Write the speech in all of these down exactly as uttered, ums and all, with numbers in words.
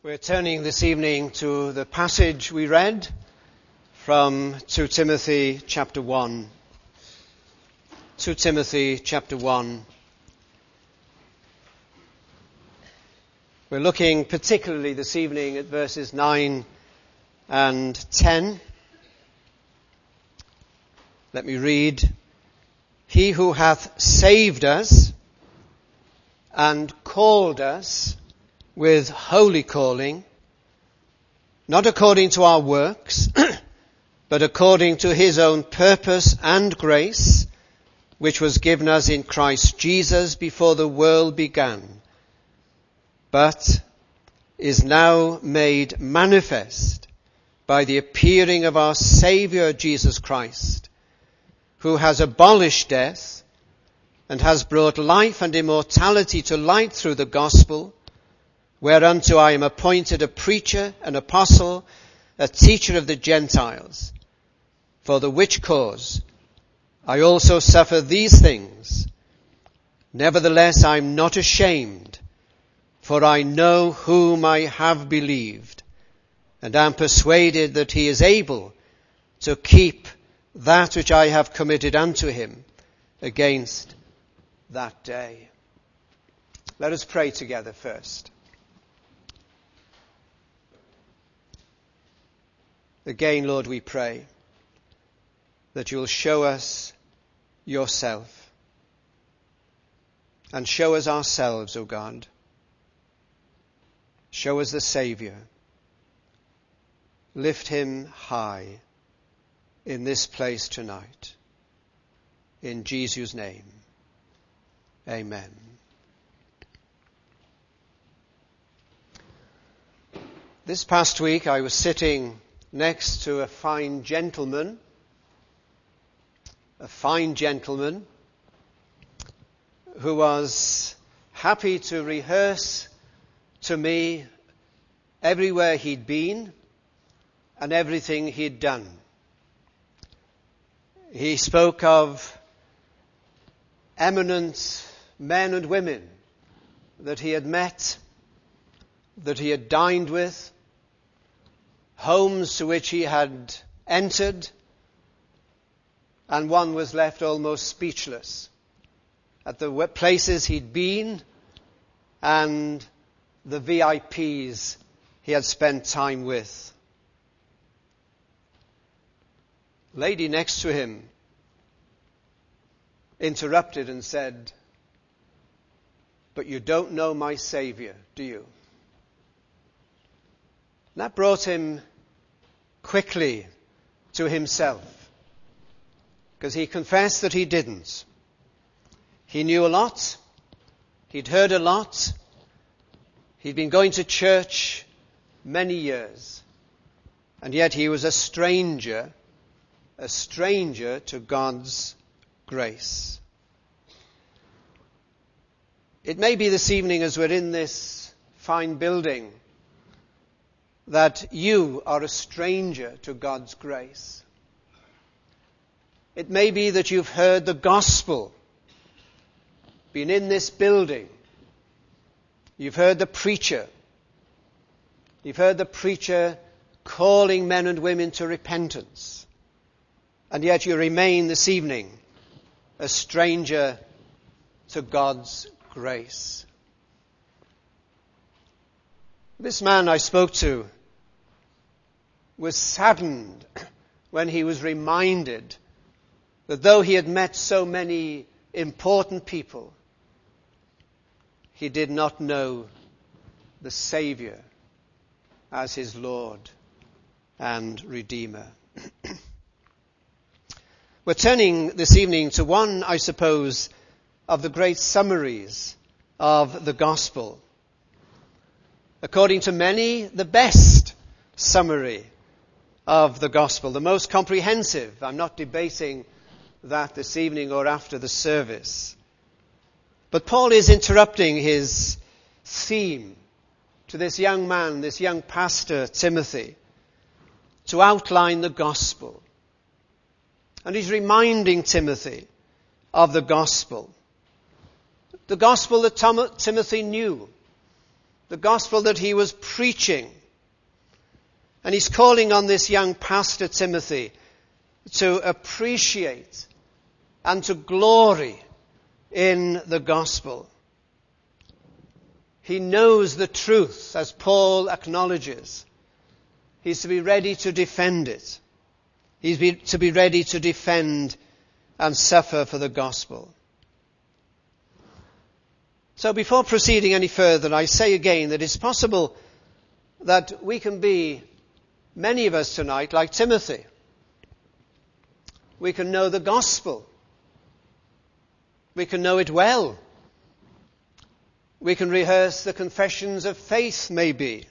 We're turning this evening to the passage we read from Second Timothy chapter one. Second Timothy chapter one. We're looking particularly this evening at verses nine and ten. Let me read. He who hath saved us and called us with holy calling, not according to our works, but according to his own purpose and grace, which was given us in Christ Jesus before the world began, but is now made manifest by the appearing of our Saviour Jesus Christ, who has abolished death and has brought life and immortality to light through the gospel, whereunto I am appointed a preacher, an apostle, a teacher of the Gentiles, for the which cause I also suffer these things. Nevertheless I am not ashamed, for I know whom I have believed, and am persuaded that he is able to keep that which I have committed unto him against that day. Let us pray together first. Again, Lord, we pray that you will show us yourself and show us ourselves, O God. Show us the Saviour. Lift him high in this place tonight. In Jesus' name, amen. This past week I was sitting next to a fine gentleman, a fine gentleman who was happy to rehearse to me everywhere he'd been and everything he'd done. He spoke of eminent men and women that he had met, that he had dined with, homes to which he had entered, and one was left almost speechless at the places he'd been and the V I Ps he had spent time with. Lady next to him interrupted and said, "But you don't know my Saviour, do you?" That brought him quickly to himself, because he confessed that he didn't. He knew a lot. He'd heard a lot. He'd been going to church many years. And yet he was a stranger, a stranger to God's grace. It may be this evening, as we're in this fine building, that you are a stranger to God's grace. It may be that you've heard the gospel, been in this building. You've heard the preacher. You've heard the preacher calling men and women to repentance. And yet you remain this evening a stranger to God's grace. This man I spoke to was saddened when he was reminded that though he had met so many important people, he did not know the Saviour as his Lord and Redeemer. We're turning this evening to one, I suppose, of the great summaries of the gospel. According to many, the best summary of the gospel, the most comprehensive. I'm not debating that this evening or after the service. But Paul is interrupting his theme to this young man, this young pastor, Timothy, to outline the gospel. And he's reminding Timothy of the gospel. The gospel that Tom- Timothy knew. the gospel that he was preaching. And he's calling on this young pastor, Timothy, to appreciate and to glory in the gospel. He knows the truth, as Paul acknowledges. He's to be ready to defend it. He's be, to be ready to defend and suffer for the gospel. So before proceeding any further, I say again that it's possible that we can be, many of us tonight, like Timothy. We can know the gospel. We can know it well. We can rehearse the confessions of faith, maybe.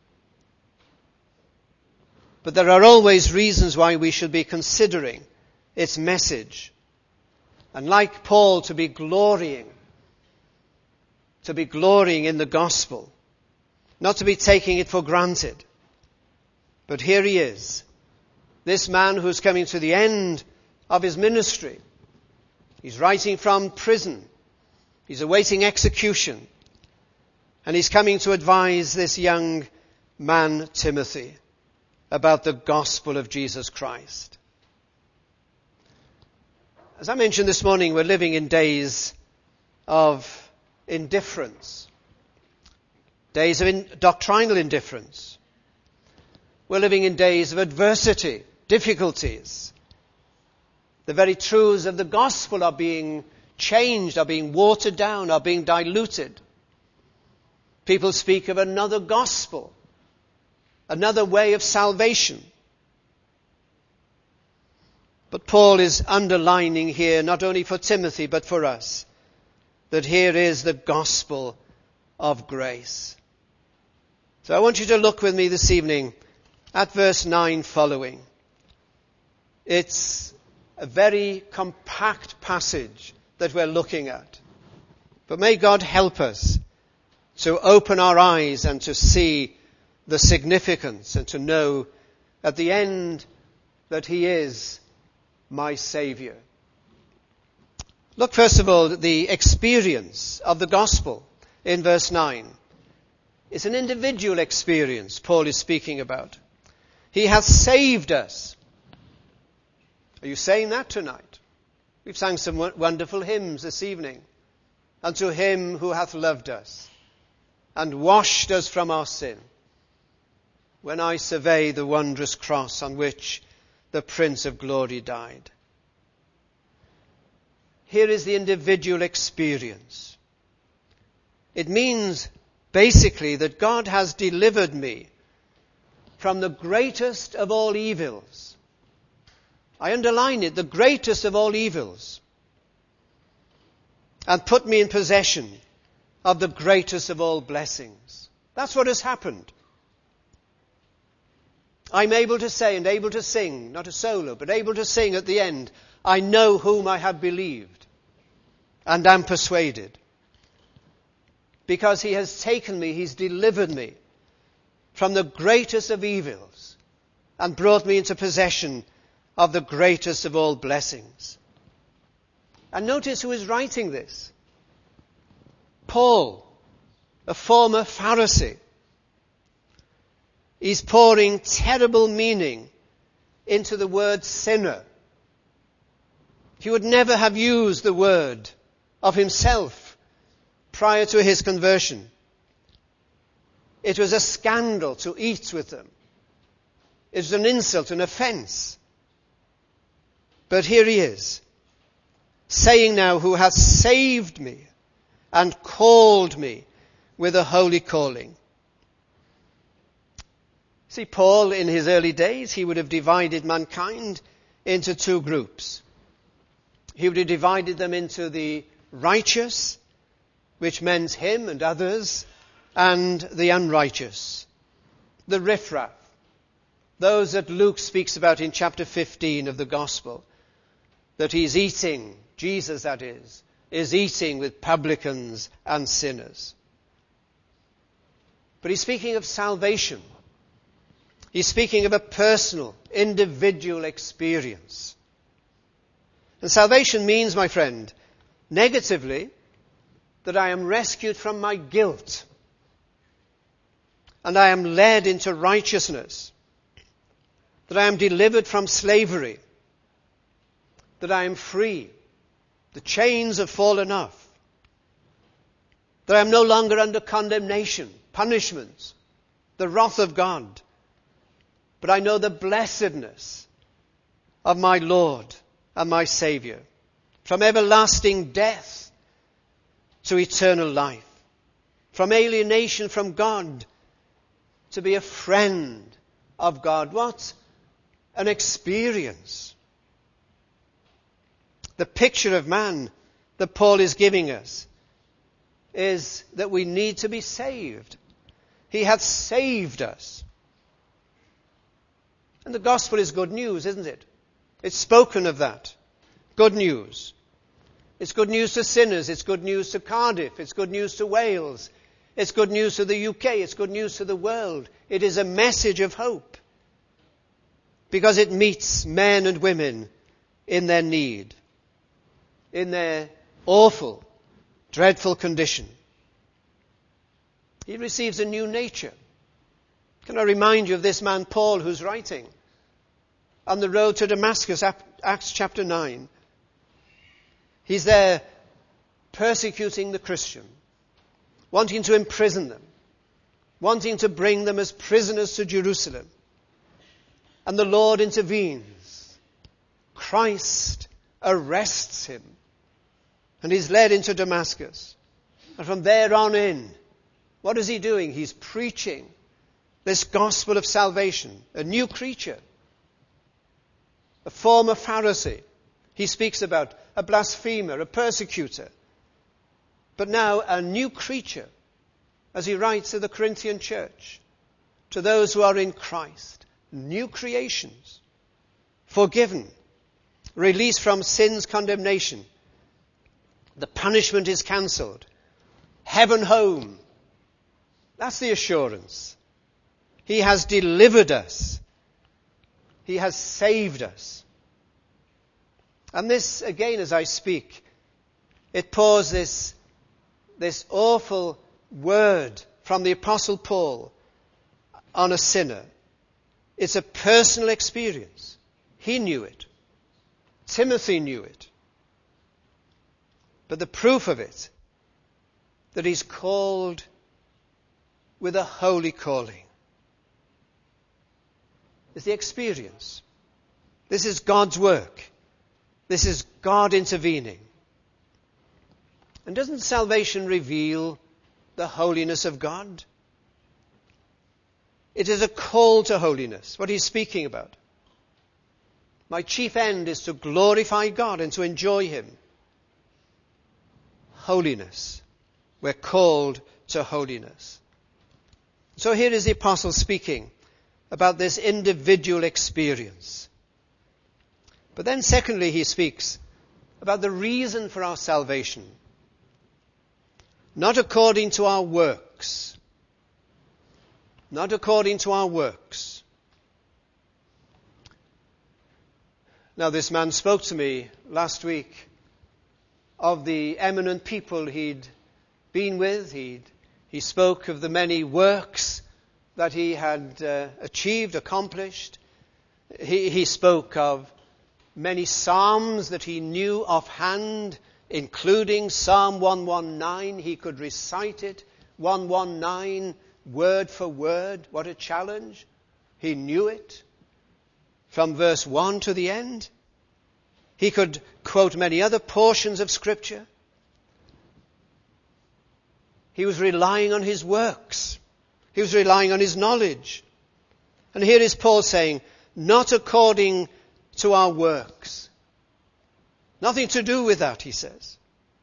But there are always reasons why we should be considering its message. And like Paul, to be glorying. To be glorying in the gospel. Not to be taking it for granted. But here he is. This man who's coming to the end of his ministry. He's writing from prison. He's awaiting execution. And he's coming to advise this young man, Timothy, about the gospel of Jesus Christ. As I mentioned this morning, we're living in days of indifference. Days of in- doctrinal indifference. We're living in days of adversity, difficulties. The very truths of the gospel are being changed, are being watered down, are being diluted. People speak of another gospel, another way of salvation. But Paul is underlining here, not only for Timothy, but for us, that here is the gospel of grace. So I want you to look with me this evening at verse nine following. It's a very compact passage that we're looking at. But may God help us to open our eyes and to see the significance and to know at the end that he is my Saviour. Look first of all at the experience of the gospel in verse nine. It's an individual experience Paul is speaking about. He hath saved us. Are you saying that tonight? We've sang some wonderful hymns this evening. Unto him who hath loved us and washed us from our sin. When I survey the wondrous cross on which the Prince of Glory died. Here is the individual experience. It means basically that God has delivered me from the greatest of all evils. I underline it, the greatest of all evils. And put me in possession of the greatest of all blessings. That's what has happened. I'm able to say and able to sing, not a solo, but able to sing at the end, I know whom I have believed and am persuaded. Because he has taken me, he's delivered me from the greatest of evils and brought me into possession of the greatest of all blessings. And notice who is writing this. Paul, a former Pharisee. He's pouring terrible meaning into the word sinner. He would never have used the word of himself prior to his conversion. It was a scandal to eat with them. It was an insult, an offense. But here he is, saying now, who hath saved me and called me with a holy calling. See, Paul, in his early days, he would have divided mankind into two groups. He would have divided them into the righteous, which meant him and others, and the unrighteous, the riffraff, those that Luke speaks about in chapter fifteen of the Gospel, that he's eating, Jesus that is, is eating with publicans and sinners. But he's speaking of salvation. He's speaking of a personal, individual experience. And salvation means, my friend, negatively, that I am rescued from my guilt. and I am led into righteousness, that I am delivered from slavery, that I am free, the chains have fallen off, that I am no longer under condemnation, punishment, the wrath of God, but I know the blessedness of my Lord and my Savior, from everlasting death to eternal life, from alienation from God to be a friend of God. What an experience. The picture of man that Paul is giving us is that we need to be saved. He hath saved us. And the gospel is good news, isn't it? It's spoken of that. Good news. It's good news to sinners. It's good news to Cardiff. It's good news to Wales. It's good news to the U K. It's good news to the world. It is a message of hope, because it meets men and women in their need, in their awful, dreadful condition. He receives a new nature. Can I remind you of this man Paul, who's writing on the road to Damascus, Acts chapter nine. He's there persecuting the Christian, wanting to imprison them, wanting to bring them as prisoners to Jerusalem. And the Lord intervenes. Christ arrests him, and he's led into Damascus. And from there on in, what is he doing? He's preaching this gospel of salvation, a new creature. A former Pharisee, he speaks about a blasphemer, a persecutor. But now a new creature, as he writes to the Corinthian church, to those who are in Christ, new creations, forgiven, released from sin's condemnation. The punishment is cancelled. Heaven home. That's the assurance. He has delivered us. He has saved us. And this, again, as I speak, it pours this, this awful word from the Apostle Paul on a sinner. It's a personal experience. He knew it. Timothy knew it. But the proof of it, that he's called with a holy calling, is the experience. This is God's work. This is God intervening. And doesn't salvation reveal the holiness of God? It is a call to holiness, what he's speaking about. My chief end is to glorify God and to enjoy him. Holiness. We're called to holiness. So here is the apostle speaking about this individual experience. But then secondly, he speaks about the reason for our salvation. Not according to our works. Not according to our works. Now, this man spoke to me last week of the eminent people he'd been with. He'd, he spoke of the many works that he had uh, achieved, accomplished. He, he spoke of many psalms that he knew offhand, including Psalm one nineteen. He could recite it, one nineteen, word for word. What a challenge. He knew it from verse one to the end. He could quote many other portions of Scripture. He was relying on his works. He was relying on his knowledge. And here is Paul saying, not according to our works. Nothing to do with that, he says.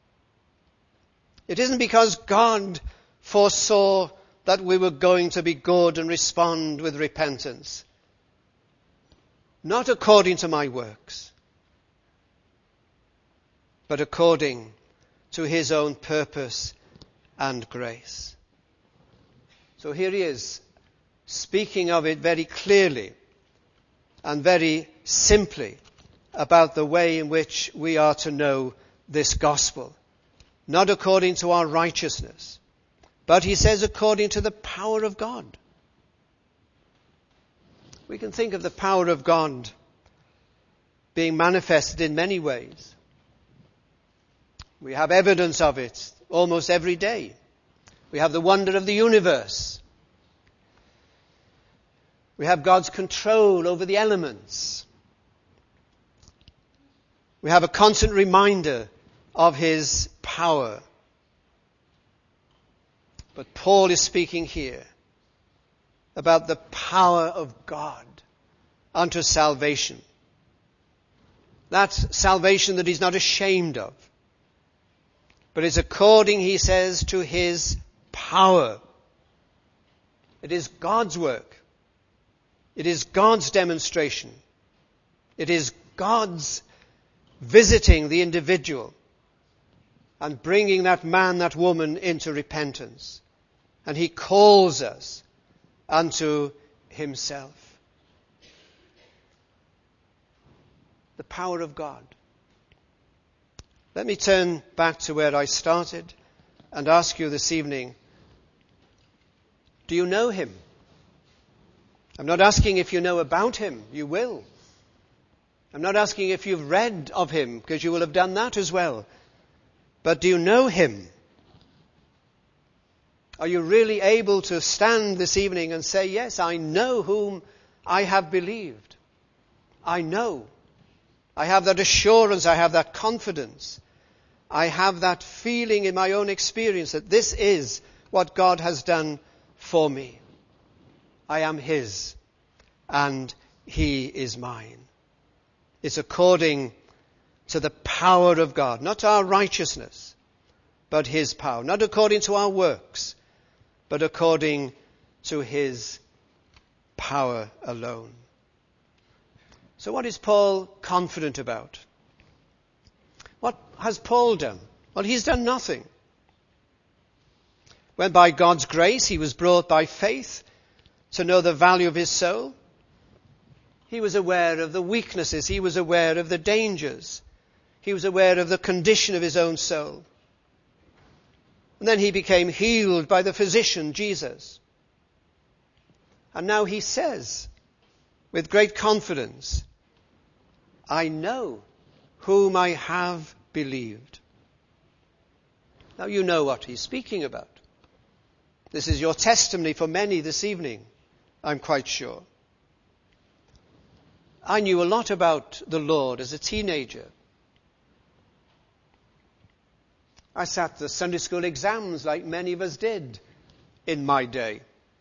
It isn't because God foresaw that we were going to be good and respond with repentance. Not according to my works, but according to his own purpose and grace. So here he is, speaking of it very clearly and very simply about the way in which we are to know this gospel. Not according to our righteousness, but he says according to the power of God. We can think of the power of God being manifested in many ways. We have evidence of it almost every day. We have the wonder of the universe. We have God's control over the elements. We have a constant reminder of his power. But Paul is speaking here about the power of God unto salvation. That salvation that he's not ashamed of, but is according, he says, to his power. It is God's work. It is God's demonstration. It is God's visiting the individual and bringing that man, that woman into repentance. And he calls us unto himself. The power of God. Let me turn back to where I started and ask you this evening, do you know him? I'm not asking if you know about him. You will. I'm not asking if you've read of him, because you will have done that as well. But do you know him? Are you really able to stand this evening and say, yes, I know whom I have believed. I know. I have that assurance. I have that confidence. I have that feeling in my own experience that this is what God has done for me. I am his and he is mine. It's according to the power of God, not our righteousness, but his power. Not according to our works, but according to his power alone. So what is Paul confident about? What has Paul done? Well, he's done nothing. When by God's grace he was brought by faith to know the value of his soul, he was aware of the weaknesses, he was aware of the dangers, he was aware of the condition of his own soul. And then he became healed by the physician, Jesus. And now he says, with great confidence, I know whom I have believed. Now you know what he's speaking about. This is your testimony for many this evening, I'm quite sure. I knew a lot about the Lord as a teenager. I sat the Sunday school exams like many of us did in my day.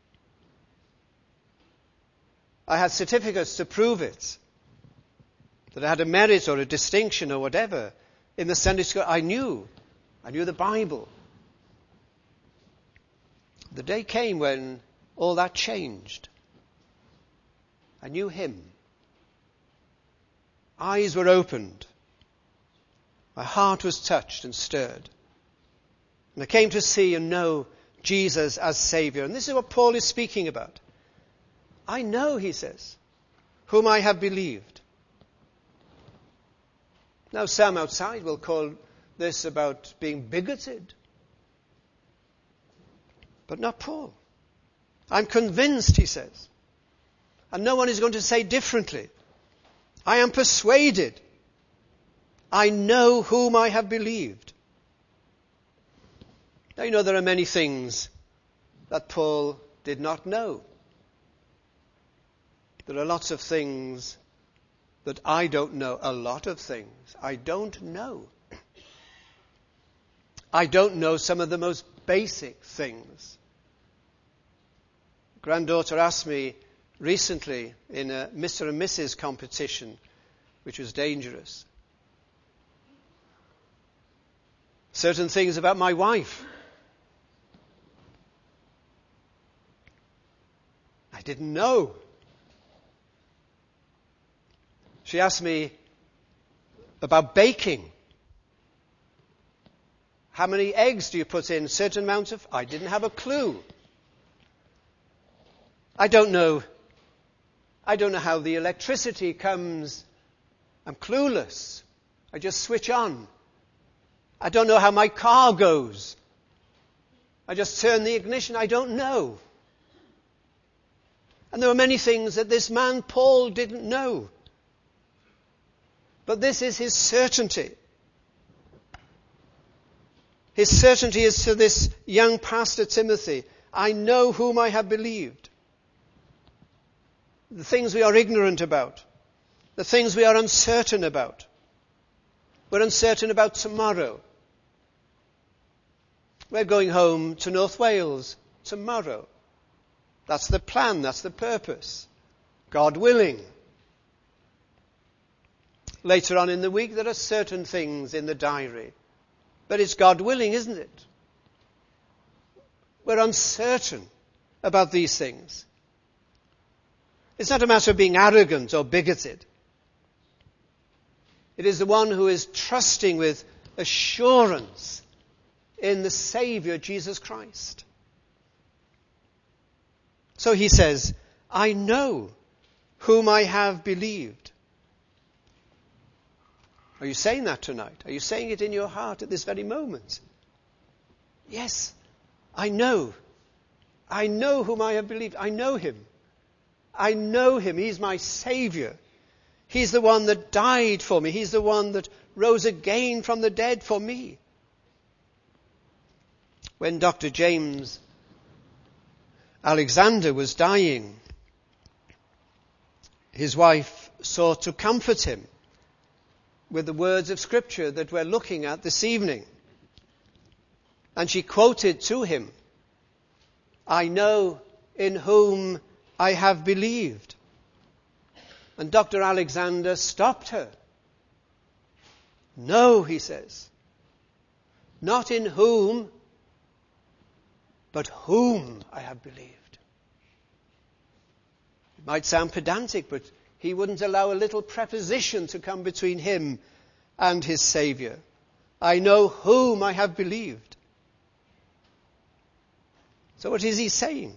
I had certificates to prove it, that I had a merit or a distinction or whatever in the Sunday school. I knew. I knew the Bible. The day came when all that changed. I knew him. Eyes were opened. My heart was touched and stirred. And I came to see and know Jesus as Savior. And this is what Paul is speaking about. I know, he says, whom I have believed. Now some outside will call this about being bigoted. But not Paul. I'm convinced, he says. And no one is going to say differently. I am persuaded. I know whom I have believed. Now you know there are many things that Paul did not know. There are lots of things that I don't know. A lot of things I don't know. I don't know some of the most basic things. Granddaughter asked me recently in a Mister and Missus competition, which was dangerous, certain things about my wife. I didn't know. She asked me about baking. How many eggs do you put in? Certain amounts of... I didn't have a clue. I don't know. I don't know how the electricity comes. I'm clueless. I just switch on. I don't know how my car goes. I just turn the ignition. I don't know. And there were many things that this man Paul didn't know. But this is his certainty. His certainty is to this young pastor Timothy, I know whom I have believed. The things we are ignorant about, the things we are uncertain about. We're uncertain about tomorrow. We're going home to North Wales tomorrow. That's the plan, that's the purpose. God willing. Later on in the week, there are certain things in the diary. But it's God willing, isn't it? We're uncertain about these things. It's not a matter of being arrogant or bigoted. It is the one who is trusting with assurance in the Saviour, Jesus Christ. So he says, I know whom I have believed. Are you saying that tonight? Are you saying it in your heart at this very moment? Yes, I know. I know whom I have believed. I know him. I know him. He's my Saviour. He's the one that died for me. He's the one that rose again from the dead for me. When Doctor James Alexander was dying, his wife sought to comfort him with the words of Scripture that we're looking at this evening. And she quoted to him, I know in whom I have believed. And Doctor Alexander stopped her. No, he says, not in whom, but whom I have believed. It might sound pedantic, but he wouldn't allow a little preposition to come between him and his Saviour. I know whom I have believed. So what is he saying?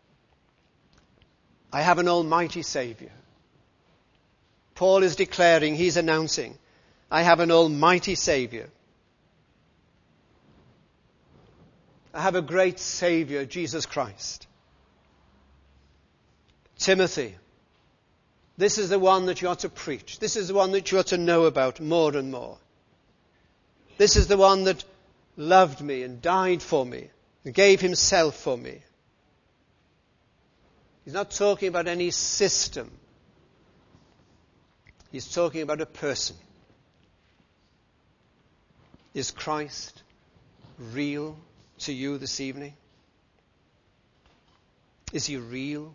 I have an almighty Saviour. Paul is declaring, he's announcing, I have an almighty Saviour. I have a great Saviour, Jesus Christ. Timothy, this is the one that you are to preach. This is the one that you are to know about more and more. This is the one that loved me and died for me and gave himself for me. He's not talking about any system. He's talking about a person. Is Christ real to you this evening? Is he real?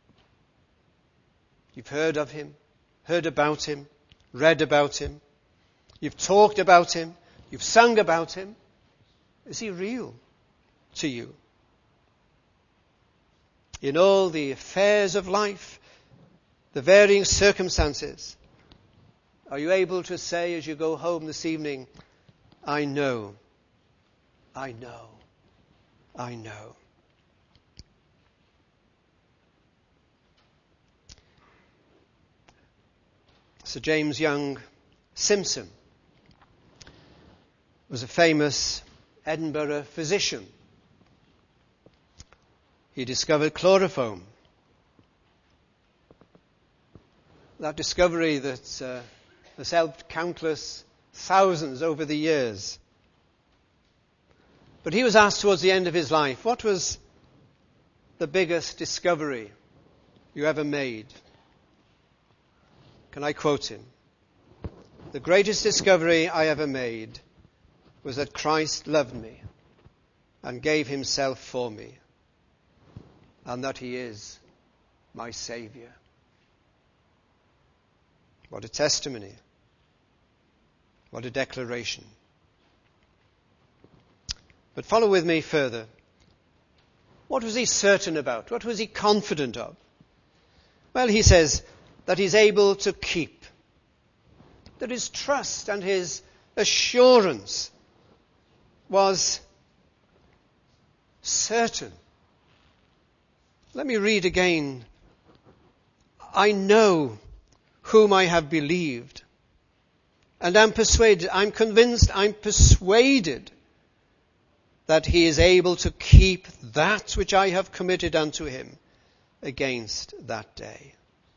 You've heard of him, heard about him, read about him. You've talked about him. You've sung about him. Is he real to you? In all the affairs of life, the varying circumstances, are you able to say as you go home this evening, I know, I know, I know. Sir James Young Simpson was a famous Edinburgh physician. He discovered chloroform. That discovery that uh, has helped countless thousands over the years. But he was asked towards the end of his life, what was the biggest discovery you ever made? Can I quote him? The greatest discovery I ever made was that Christ loved me and gave himself for me, and that he is my Saviour. What a testimony. What a declaration. But follow with me further. What was he certain about? What was he confident of? Well, he says that he's able to keep. That his trust and his assurance was certain. Let me read again. I know whom I have believed, and am persuaded, I'm convinced, I'm persuaded that he is able to keep that which I have committed unto him against that day.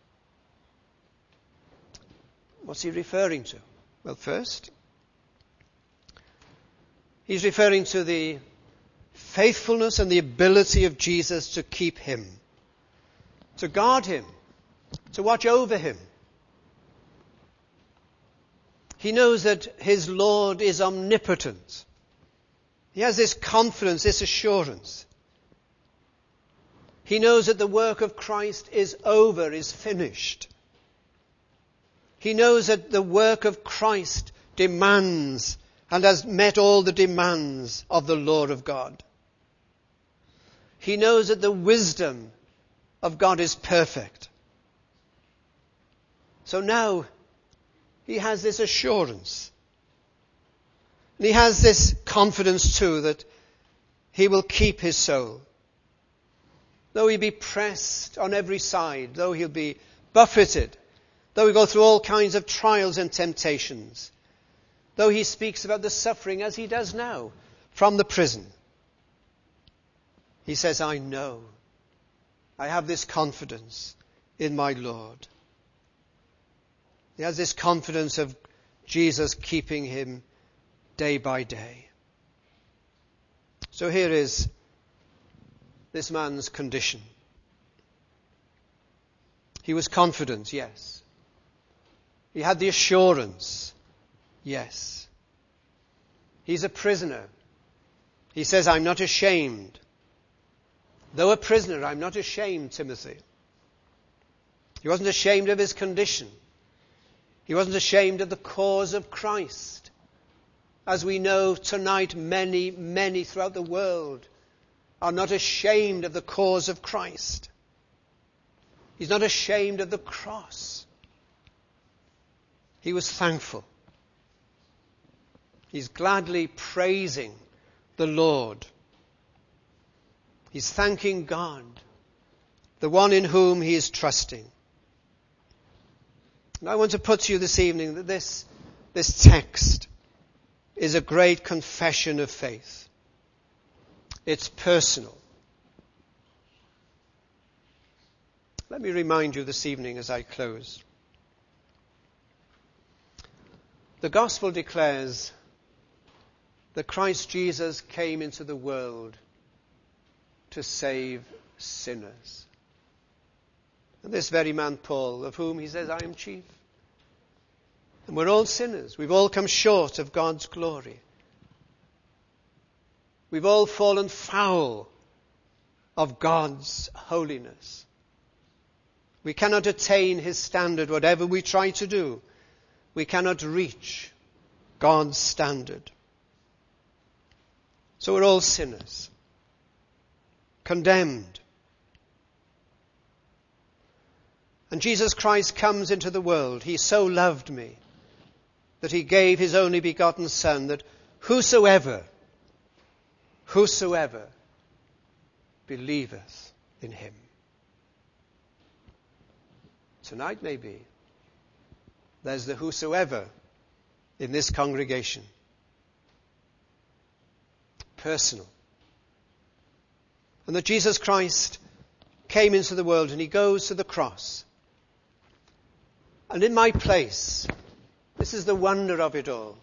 What's he referring to? Well, first, he's referring to the faithfulness and the ability of Jesus to keep him, to guard him, to watch over him. He knows that his Lord is omnipotent. He has this confidence, this assurance. He knows that the work of Christ is over, is finished. He knows that the work of Christ demands and has met all the demands of the law of God. He knows that the wisdom of God is perfect. So now he has this assurance. And he has this confidence too that he will keep his soul. Though he be pressed on every side, though he'll be buffeted, though he go through all kinds of trials and temptations, though he speaks about the suffering as he does now from the prison, he says, I know, I have this confidence in my Lord. He has this confidence of Jesus keeping him day by day. So here is this man's condition. He was confident, yes. He had the assurance, yes. He's a prisoner. He says, I'm not ashamed. Though a prisoner, I'm not ashamed, Timothy. He wasn't ashamed of his condition. He wasn't ashamed of the cause of Christ. As we know tonight, many, many throughout the world are not ashamed of the cause of Christ. He's not ashamed of the cross. He was thankful. He's gladly praising the Lord. He's thanking God, the one in whom he is trusting. And I want to put to you this evening that this, this text is a great confession of faith. It's personal. Let me remind you this evening as I close. The gospel declares that Christ Jesus came into the world to save sinners. And this very man Paul, of whom he says, I am chief. And we're all sinners. We've all come short of God's glory. We've all fallen foul of God's holiness. We cannot attain his standard, whatever we try to do. We cannot reach God's standard. So we're all sinners, condemned. And Jesus Christ comes into the world. He so loved me that he gave his only begotten Son, that whosoever, whosoever believeth in him. Tonight maybe there's the whosoever in this congregation. Personal. And that Jesus Christ came into the world and he goes to the cross. And in my place, this is the wonder of it all.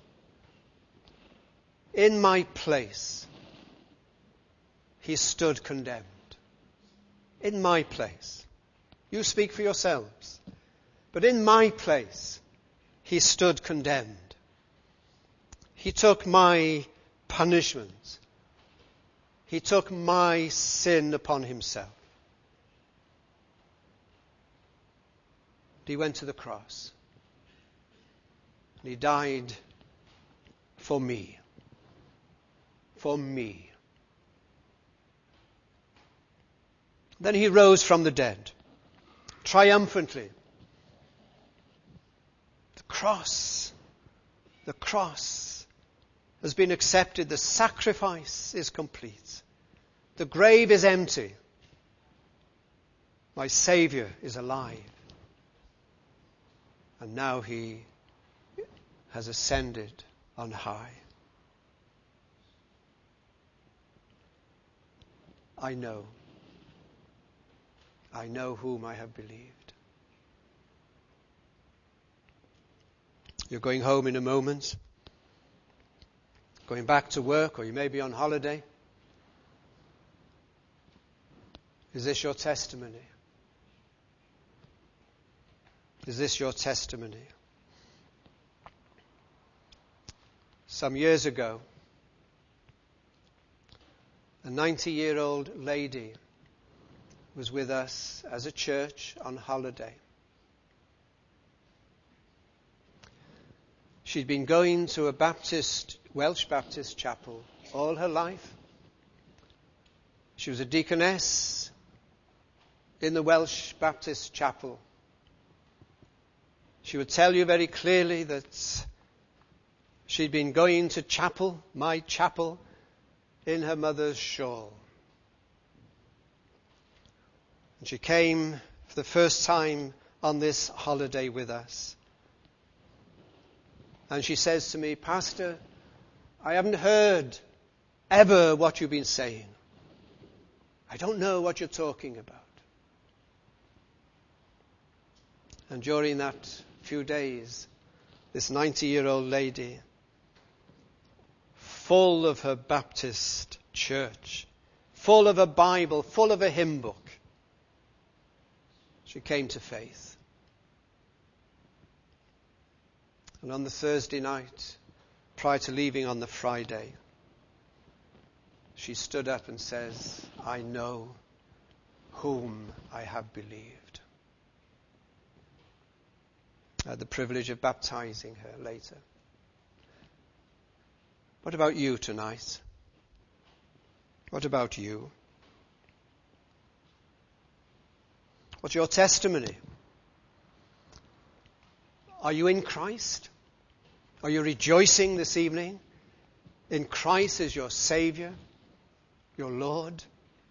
In my place, he stood condemned. In my place. You speak for yourselves. But in my place, he stood condemned. He took my punishment. He took my sin upon himself. He went to the cross. And he died for me. For me. Then he rose from the dead, triumphantly. The cross, the cross has been accepted. The sacrifice is complete. The grave is empty. My Savior is alive. And now he has ascended on high. I know. I know whom I have believed. You're going home in a moment, going back to work, or you may be on holiday. Is this your testimony? Is this your testimony? Some years ago, a ninety-year-old lady was with us as a church on holiday. She'd been going to a Baptist, Welsh Baptist chapel all her life. She was a deaconess in the Welsh Baptist chapel. She would tell you very clearly that she'd been going to chapel, my chapel, in her mother's shawl. And she came for the first time on this holiday with us. And she says to me, Pastor, I haven't heard ever what you've been saying. I don't know what you're talking about. And during that few days, this ninety-year-old lady, full of her Baptist church, full of a Bible, full of a hymn book, she came to faith. And on the Thursday night, prior to leaving on the Friday, she stood up and says, I know whom I have believed. I had the privilege of baptizing her later. What about you tonight? What about you? What's your testimony? Are you in Christ? Are you rejoicing this evening in Christ as your Savior, your Lord?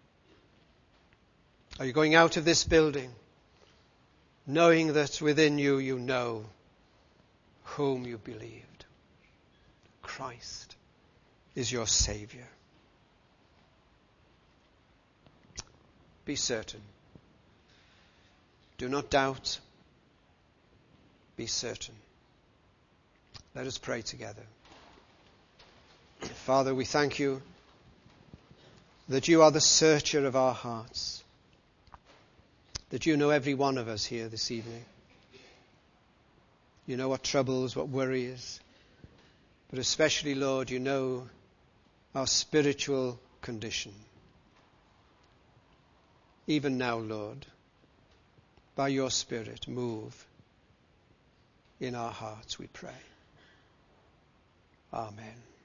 Are you going out of this building knowing that within you you know whom you believed? Christ is your Savior. Be certain. Do not doubt. Be certain. Let us pray together. Father, we thank you that you are the searcher of our hearts, that you know every one of us here this evening. You know what troubles, what worries, but especially, Lord, you know our spiritual condition. Even now, Lord, by your Spirit, move in our hearts, we pray. Amen.